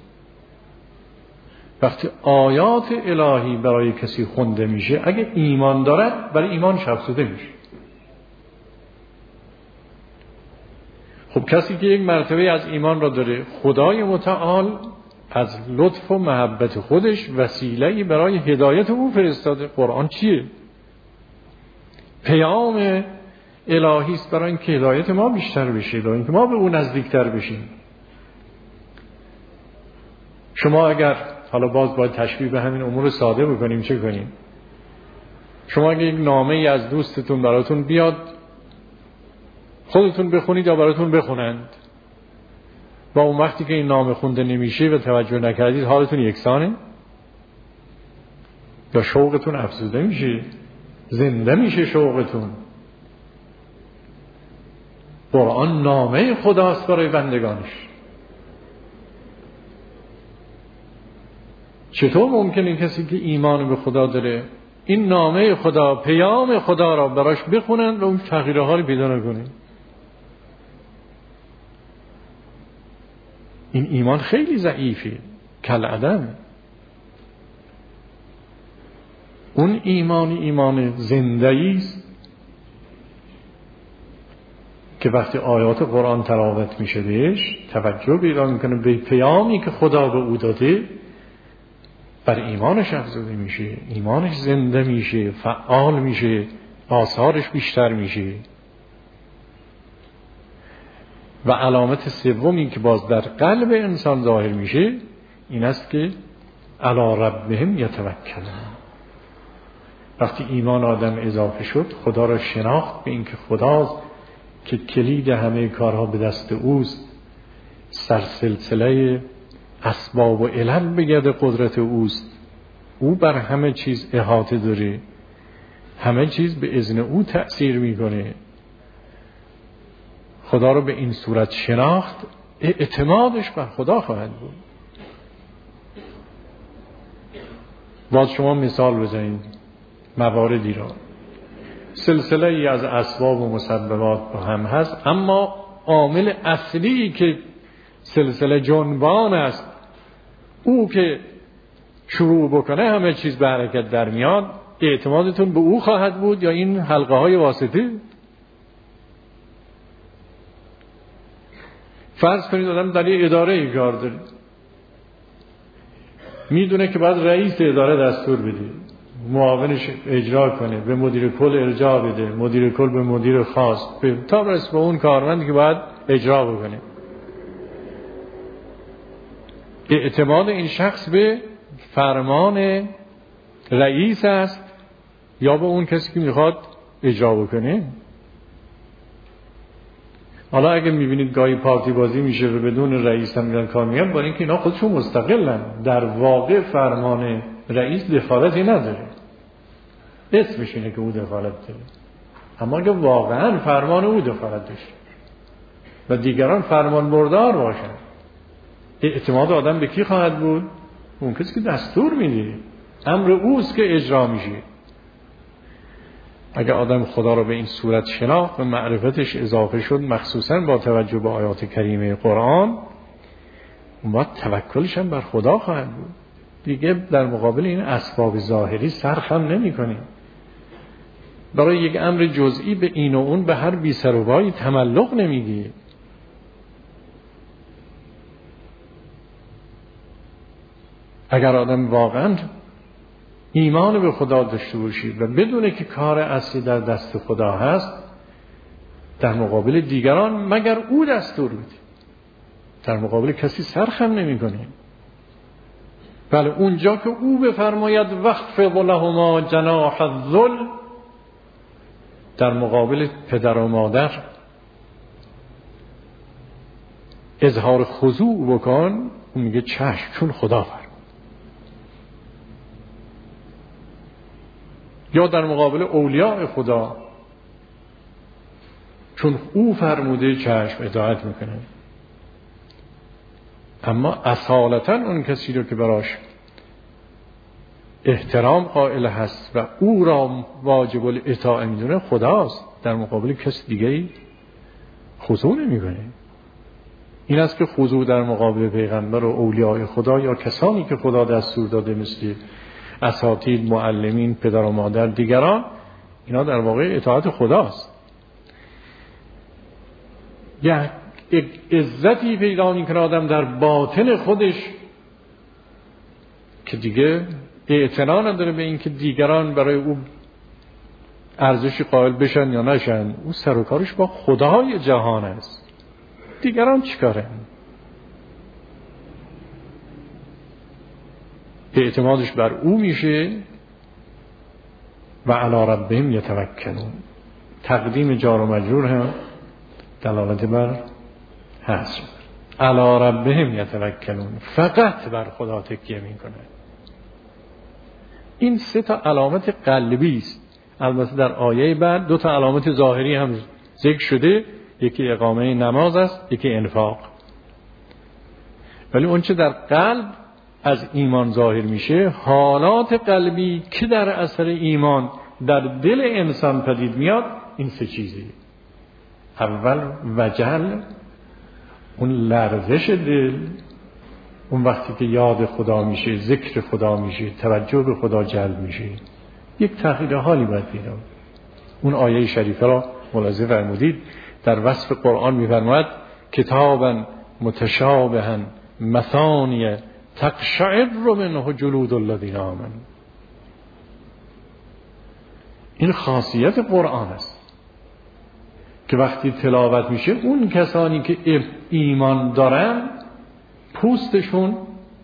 وقتی آیات الهی برای کسی خونده میشه، اگه ایمان دارد برای ایمانش افزوده میشه. خب کسی که یک مرتبه از ایمان را داره، خدای متعال از لطف و محبت خودش وسیله‌ای برای هدایت او فرستاده. قرآن چیه؟ پیام الهی است برای اینکه هدایت ما بیشتر بشه، برای اینکه ما به او نزدیکتر بشیم. شما اگر حالا باز باید تشبیه به همین امور ساده بکنیم، چه کنیم؟ شما اگر یک نامه ای از دوستتون براتون بیاد، خودتون بخونید یا براتون بخونند، با اون وقتی که این نامه خونده نمیشه و توجه نکردید حالتون یکسانه؟ یا شوقتون افزوده میشه؟ زنده میشه شوقتون؟ قرآن نامه خداست برای بندگانش. چطور ممکنه کسی که ایمان به خدا داره این نامه خدا، پیام خدا را براش بخونن و اون تغییر حالی پیدا نکنه؟ این ایمان خیلی ضعیفه، کالعدم. اون ایمان ایمان زنده‌ای است که وقتی آیات قرآن تلاوت میشه بهش توجه پیدا میکنه به پیامی که خدا به او داده، بر ایمانش افزوده میشه، ایمانش زنده میشه، فعال میشه، آثارش بیشتر میشه. و علامت سومی که باز در قلب انسان ظاهر میشه این است که علی ربهم یتوکلون. وقتی ایمان آدم اضافه شد، خدا را شناخت به این که خداست که کلید همه کارها به دست اوست، سرسلسله اسباب و علل به ید قدرت اوست، او بر همه چیز احاطه داره، همه چیز به اذن او تأثیر میکنه. خدا رو به این صورت شناخت، اعتمادش بر خدا خواهد بود. باز شما مثال بزنید مواردی را، سلسله ای از اسباب و مسببات با هم هست، اما عامل اصلی که سلسله جنبان است، او که شروع بکنه همه چیز به حرکت در میاد. اعتمادتون به او خواهد بود یا این حلقه های واسطه؟ فرض کنید آدم در یه اداره ای کار داره، میدونه که باید رئیس اداره دستور بده، معاونش اجرا کنه، به مدیر کل ارجاع بده، مدیر کل به مدیر خاص، تا برسه به اون کارمندی که باید اجرا بکنه. اعتماد این شخص به فرمان رئیس است یا به اون کسی که میخواد اجرا بکنه؟ حالا اگه میبینید گاهی پارتی بازی میشه و بدون رئیس هم میرن کار میگن، برای اینکه اینا خودشون مستقلن، در واقع فرمان رئیس دخالتی نداره، اسمش اینه که او دخالت داره، اما اگه واقعا فرمان او دخالت داشته و دیگران فرمان بردار باشن، اعتماد آدم به کی خواهد بود؟ اون کسی که دستور میده، امر اوست که اجرا میشه. اگر آدم خدا رو به این صورت شناخت و معرفتش اضافه شد، مخصوصا با توجه به آیات کریمه قرآن، اون وقت توکلش هم بر خدا خواهد بود. دیگه در مقابل این اسباب ظاهری سرخم نمی کنیم. برای یک امر جزئی به این و اون به هر بی سر و پایی تملق نمیگی. اگر آدم واقعا ایمان به خدا داشته باشید و بدونه که کار اصلی در دست خدا هست، در مقابل دیگران مگر او دستور بده، در مقابل کسی سرخم نمی کنیم. بله اونجا که او بفرماید وخفض لهما جناح الذل در مقابل پدر و مادر اظهار خضوع بکن، اون میگه چشم، چون خدا فرمود. یا در مقابل اولیاء خدا چون او فرموده چشم، اطاعت میکنه. اما اصالتا اون کسی رو که براش احترام قائل هست و او را واجب الاطاعه میدونه خداست، در مقابل کسی دیگری خضوع نمیکنه. این است که خضوع در مقابل پیغمبر و اولیاء خدا یا کسانی که خدا دستور داده مثل اساتید، معلمین، پدر و مادر، دیگران، اینا در واقع اطاعت خداست. یک عزتی پیدا میکنه آدم در باطن خودش که دیگه اعتنا نداره به این که دیگران برای او ارزشی قائل بشن یا نشن. او سر و کارش با خدای جهان است، دیگران چیکاره؟ اعتمادش بر او میشه. و علی ربهم یتوکلون، تقدیم جار و مجرور هم دلالت بر حصر. علی ربهم یتوکلون، فقط بر خدا تکیه میکنه. این سه تا علامت قلبی است. البته در آیه بعد دو تا علامت ظاهری هم ذکر شده، یکی اقامه نماز است، یکی انفاق. ولی اون چه در قلب از ایمان ظاهر میشه، حالات قلبی که در اثر ایمان در دل انسان پدید میاد، این سه چیزی. اول وجل، اون لرزش دل، اون وقتی که یاد خدا میشه، ذکر خدا میشه، توجه به خدا جلب میشه، یک تغییر حالی باید پیدا. اون آیه شریفه را ملاحظه فرمودید، در وصف قرآن میفرماید کتابا متشابها مثانی تقشعر منه جلود الذین آمنوا. این خاصیت قرآن است که وقتی تلاوت میشه، اون کسانی که ایمان دارن پوستشون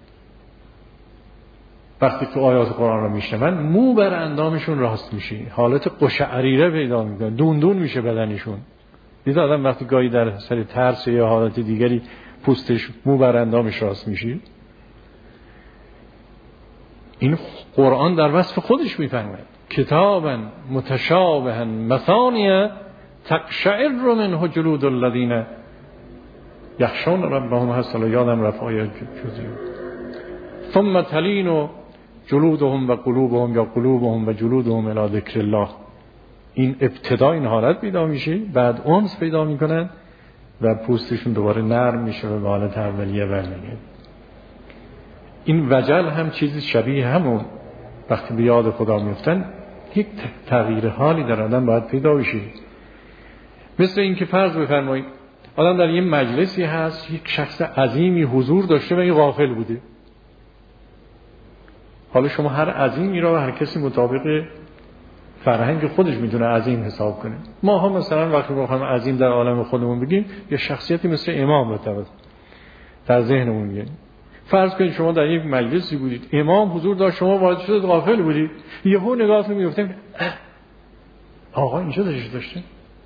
وقتی تو آیات قرآن رو میشنون مو بر اندامشون راست میشه، حالت قشعریره پیدا میکنه، دون دون میشه بدنشون. دید آدم وقتی گاهی در سر ترس یا حالت دیگری پوستش مو بر اندامش راست میشه؟ این قرآن در وصف خودش میفرماید کتابا متشابها مثانی تقشعر منه جلود الذین یخشون ربهم. هستلا یادم رفت آیه جزئی. ثم تلین جلودهم و قلوبهم یا قلوبهم و جلودهم الی ذکر الله. این ابتدا این حالت پیدا میشه، بعد انس پیدا میکنن و پوستشون دوباره نرم میشه و به حالت اولیه برمیگرده. این وجل هم چیزی شبیه همون، وقتی به یاد خدا میفتن یک تغییر حالی در آدم باید پیدا بشه. مثل این که فرض بفرمایید آدم در یه مجلسی هست، یک شخص عظیمی حضور داشته و این غافل بوده. حالا شما هر عظیمی را و هر کسی مطابق فرهنگ خودش میتونه عظیم حساب کنه. ما هم مثلا وقتی بخوایم عظیم در عالم خودمون بگیم، یه شخصیتی مثل امام رو در ذهنمون میگیم. فرض کنید شما در یک مجلسی بودید، امام حضور داشت، شما وارد شدید، غافل بودید، یهو نگاهتون میفته آقا اینجا داشته داشته.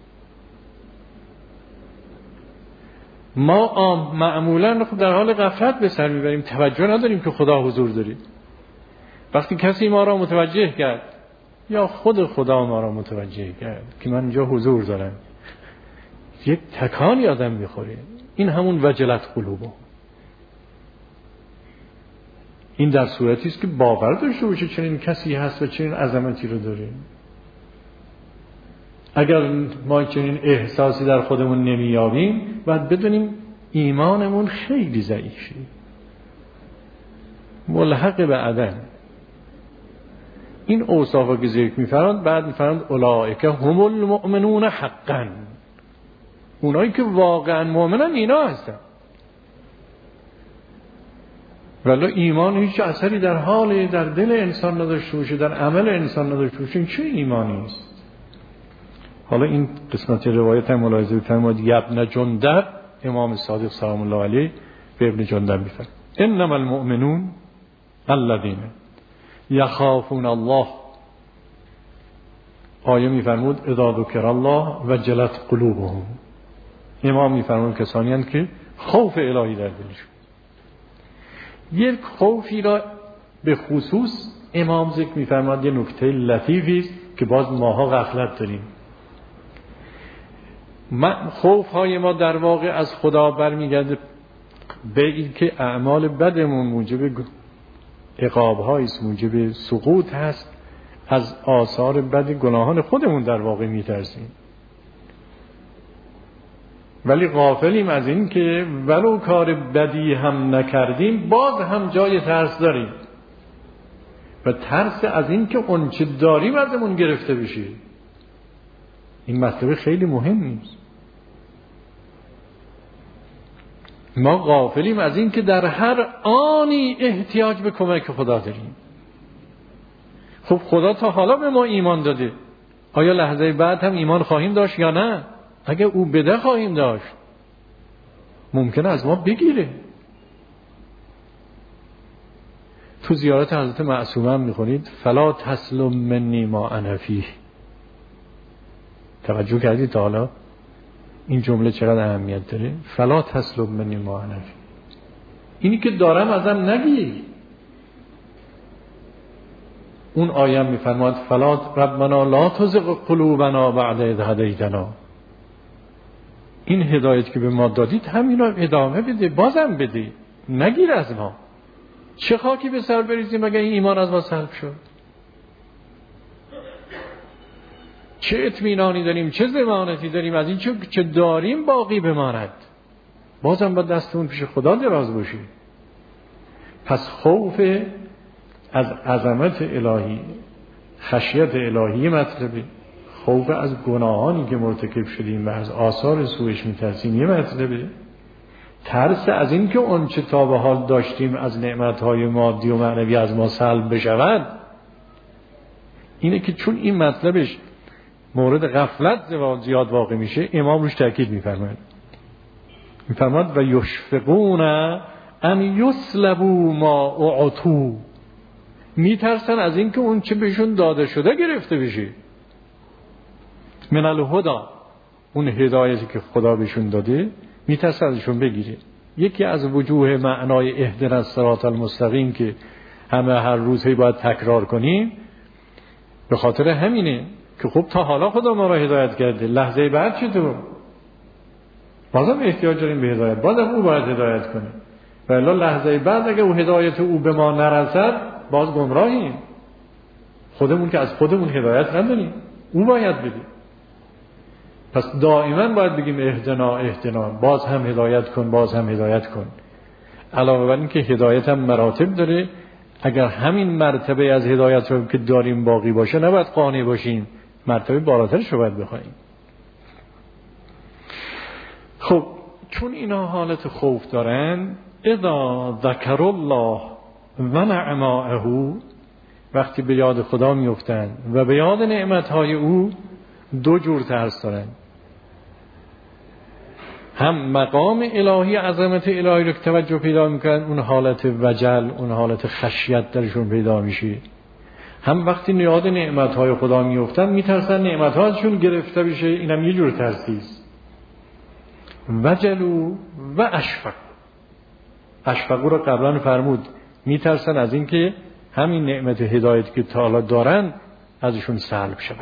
ما معمولا در حال غفلت به سر میبریم، توجه نداریم که خدا حضور داره. وقتی کسی ما را متوجه کرد یا خود خدا ما را متوجه کرد که من اینجا حضور دارم، یک تکانی آدم میخوره. این همون وجلت قلوبه. این در صورتی است که باور داشته باشه چنین کسی هست و چنین عظمتی رو داره. اگر ما چنین احساسی در خودمون نمیابیم، باید بدونیم ایمانمون خیلی ضعیفه، ملحق به عدم. این اوصافا که ذکر می‌فرماند، بعد می‌فرماند اولئک هم المؤمنون حقا. اونایی که واقعا مؤمنن اینا هستن. ولی ایمان هیچ اثری در حال در دل انسان نداشته باشه، در عمل انسان نداشته باشه، این چه ایمانی است؟ حالا این قسمت روایت هم ملاحظه بفرمایید. ابن جندب، امام صادق سلام الله علیه به ابن جندب میفرماید انما المؤمنون الذين یخافون الله آیه میفرمود اذا ذکر الله وجلت قلوبهم. امام میفرمود کسانی هستند که خوف الهی در دلشون. یک خوفی را به خصوص امام ذکر میفرماد. یه نکته لطیفی است که باز ماها غفلت داریم. خوف های ما در واقع از خدا برمیگرده به این که اعمال بدمون موجب عقاب هایست، موجب سقوط هست، از آثار بد گناهان خودمون در واقع میترسیم. ولی غافلیم از این که ولو کار بدی هم نکردیم باز هم جای ترس داریم و ترس از این که اون چه داریم ازمون گرفته بشه. این مسئله خیلی مهم نیست. ما غافلیم از این که در هر آنی احتیاج به کمک خدا داریم. خب خدا تا حالا به ما ایمان داده، آیا لحظه بعد هم ایمان خواهیم داشت یا نه؟ اگه او بده خواهیم داشت، ممکنه از ما بگیره. تو زیارت حضرت معصومه هم میخونید فلا تسلم منی ما انا فیه. توجه کردید تا حالا این جمله چقدر اهمیت داره؟ فلا تسلم منی ما انا فیه. اینی که دارم ازم نگیر. اون آیه میفرماد فلا ربنا لا تزغ قلوبنا بعد اذ هدیتنا. این هدایت که به ما دادید همین رو ادامه بده، بازم بده، نگیر از ما. چه خاکی به سر بریزیم اگر این ایمان از ما سلب شد؟ چه اطمینانی داریم، چه ضمانتی داریم از این چه داریم باقی بماند؟ بازم با دستمون پیش خدا دراز باشی. پس خوف از عظمت الهی، خشیت الهی مطلبه. خوف از گناهانی که مرتکب شدیم و از آثار سوءش میترسیم یه مطلبه. ترس از این که اون چه تا به حال داشتیم از نعمتهای مادی و معنوی از ما سلب بشود، اینه که چون این مطلبش مورد غفلت زیاد واقع میشه، امام روش تاکید میفرماید. میفرماد و یشفقون ان یسلبوا ما اعطوا. میترسن از این که اون چه بهشون داده شده گرفته بشه. من الهدى، اون هدایتی که خدا بهشون داده میترسن ازشون بگیره. یکی از وجوه معنای اهدنا الصراط المستقیم که همه هر روز هی باید تکرار کنیم به خاطر همینه که خب تا حالا خدا ما را هدایت کرده، لحظه بعد چطور؟ بازم احتیاج داریم به هدایت، بازم او باید هدایت کنه. ولی لحظه بعد اگه او هدایت او به ما نرسد باز گمراهیم. خودمون که از خودمون هدایت نداریم، او باید بده. پس دائما باید بگیم اهدنا اهدنا، باز هم هدایت کن، باز هم هدایت کن. علاوه بر این که هدایت هم مراتب داره، اگر همین مرتبه از هدایت رو که داریم باقی باشه نباید قانع باشیم، مرتبه بالاترش رو باید بخوایم. خب چون اینا حالت خوف دارن، اذا ذکر الله و نعمائه، وقتی به یاد خدا میفتن و به یاد نعمتهای او، دو جور ترس دارن. هم مقام الهی، عظمت الهی رو که توجه پیدا میکنن، اون حالت وجل، اون حالت خشیت درشون پیدا میشه. هم وقتی یاد نعمتهای خدا میفتن میترسن نعمتهاشون گرفته بشه، اینم یه جور ترسیست. وجلو و اشفق. اشفقو رو قبلا فرمود، میترسن از این که همین نعمت هدایت که تعالی دارن ازشون سلب شود.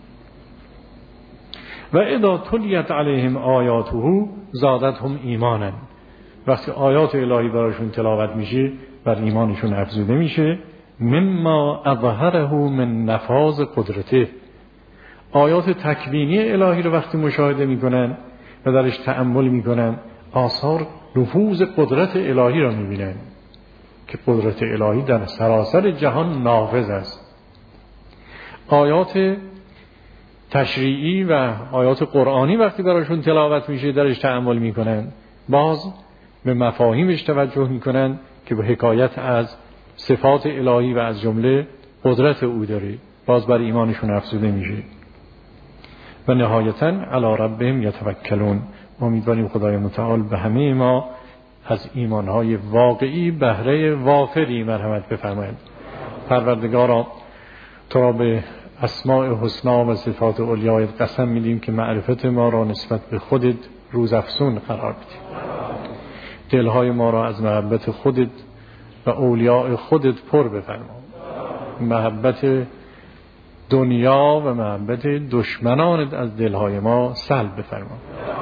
و اذا تلیت علیهم آیاته زادتهم ایمانا. وقتی آیات الهی براشون تلاوت میشه بر ایمانشون افزوده میشه. مما اظهره من نفاذ قدرته. آیات تکوینی الهی رو وقتی مشاهده میکنن و درش تأمل میکنن، آثار نفوذ قدرت الهی را میبینن که قدرت الهی در سراسر جهان نافذ است. آیات تشریعی و آیات قرآنی وقتی براشون تلاوت میشه درش تأمل میکنن، باز به مفاهیمش توجه میکنن که به حکایت از صفات الهی و از جمله قدرت او داره، باز بر ایمانشون افزوده میشه. و نهایتاً علی ربهم یتوکلون. امیدواریم خدای متعال به همه ما از ایمانهای واقعی بهره وافری مرحمت بفرماید. پروردگارا تو را به اسماء حسنا و صفات علیایت قسم میدیم که معرفت ما را نسبت به خودت روزافزون قرار بدیم. دلهای ما را از محبت خودت و اولیاء خودت پر بفرما. محبت دنیا و محبت دشمنانت از دلهای ما سلب بفرما.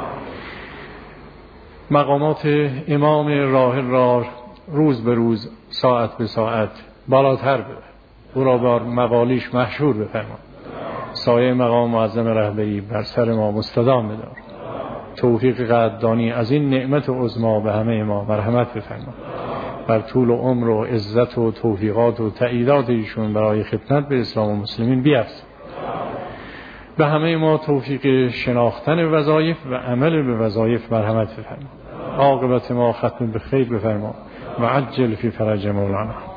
مقامات امام راحل را روز به روز ساعت به ساعت بالاتر ببر، او را بر موالیش محشور بفرما. سایه مقام معظم رهبری بر سر ما مستدام بدار. توفیق قدردانی از این نعمت عظما به همه ما مرحمت بفرما. بر طول و عمر و عزت و توفیقات و تأییدات ایشون برای خدمت به اسلام و مسلمین بیفزا. به همه ما توفیق شناختن وظایف و عمل به وظایف مرحمت بفرما. عاقبت ما ختم به خیر بفرما و عجل فی فرج مولانا.